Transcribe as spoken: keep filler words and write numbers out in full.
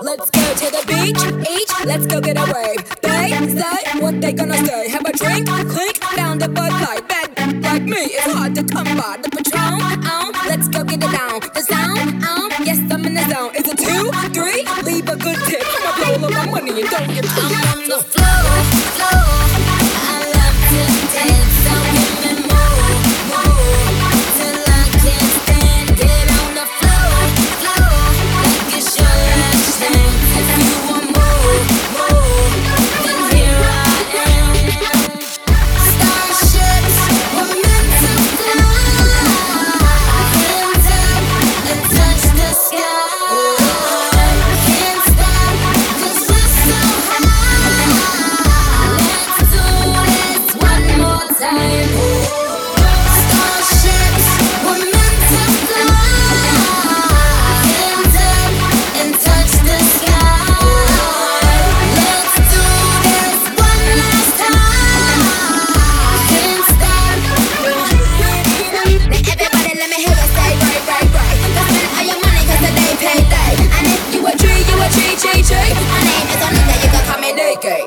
Let's go to the beach, each, let's go get a wave. They say what they gonna say. Have a drink, clink, found a Bud Light. Bad like me, it's hard to come by. The Patron, um, let's go get it down. The sound, um, yes I'm in the zone. Is it two, three? Leave a good tip. I'ma blow all my money and don't get too. I'm on the floor, floor. I love to dance, so give me more, more, till I can't stand. Get on the floor, floor, like it's your last chance. If you want more, more, then here I am. Starships were meant to fly. Hands up and touch the sky. Can't stop 'cause we're so high. Let's do this one more time. Starships were meant to fly. Hands up and touch the sky. Let's do this one last time. Can't stop. Now everybody let me hear you say right, right, right. Go spend all your money 'cause today payday. And if you a tree, you a tree, tree, tree. My name is Onika, you can call me D K.